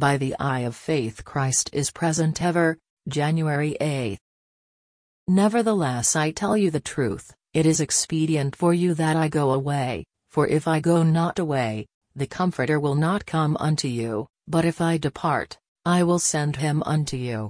By the eye of faith Christ is present ever. January 8. Nevertheless I tell you the truth, it is expedient for you that I go away, for if I go not away, the Comforter will not come unto you, but if I depart, I will send him unto you.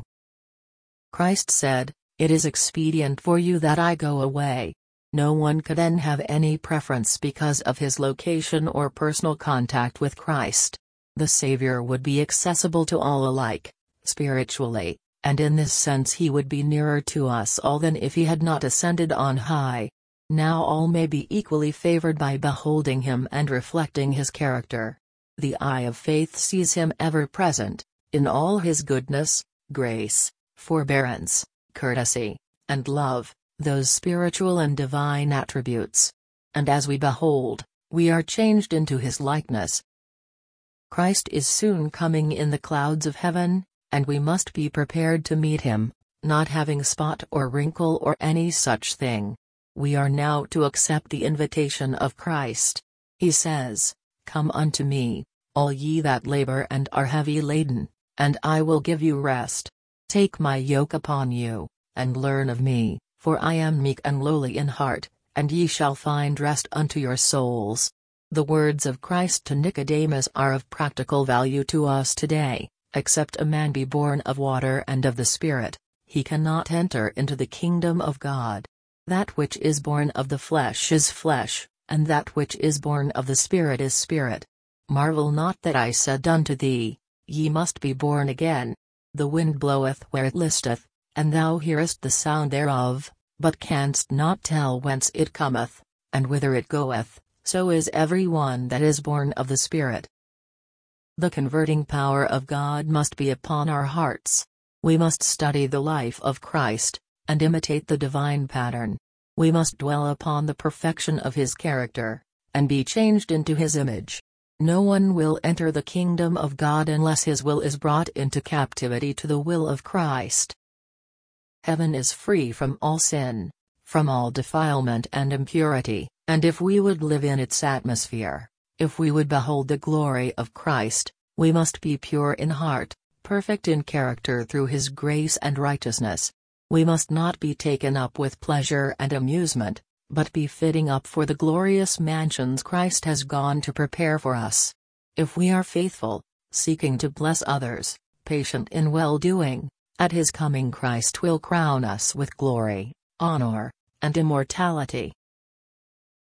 Christ said, it is expedient for you that I go away. No one could then have any preference because of his location or personal contact with Christ. The Savior would be accessible to all alike, spiritually, and in this sense he would be nearer to us all than if he had not ascended on high. Now all may be equally favored by beholding him and reflecting his character. The eye of faith sees him ever present, in all his goodness, grace, forbearance, courtesy, and love, those spiritual and divine attributes. And as we behold, we are changed into his likeness. Christ is soon coming in the clouds of heaven, and we must be prepared to meet him, not having spot or wrinkle or any such thing. We are now to accept the invitation of Christ. He says, "Come unto me, all ye that labor and are heavy laden, and I will give you rest. Take my yoke upon you, and learn of me, for I am meek and lowly in heart, and ye shall find rest unto your souls." The words of Christ to Nicodemus are of practical value to us today. Except a man be born of water and of the Spirit, he cannot enter into the kingdom of God. That which is born of the flesh is flesh, and that which is born of the Spirit is spirit. Marvel not that I said unto thee, Ye must be born again. The wind bloweth where it listeth, and thou hearest the sound thereof, but canst not tell whence it cometh, and whither it goeth, so is every one that is born of the Spirit. The converting power of God must be upon our hearts. We must study the life of Christ, and imitate the divine pattern. We must dwell upon the perfection of his character, and be changed into his image. No one will enter the kingdom of God unless his will is brought into captivity to the will of Christ. Heaven is free from all sin, from all defilement and impurity, and if we would live in its atmosphere, if we would behold the glory of Christ, we must be pure in heart, perfect in character through his grace and righteousness. We must not be taken up with pleasure and amusement, but be fitting up for the glorious mansions Christ has gone to prepare for us. If we are faithful, seeking to bless others, patient in well-doing, at his coming Christ will crown us with glory, honor, and immortality.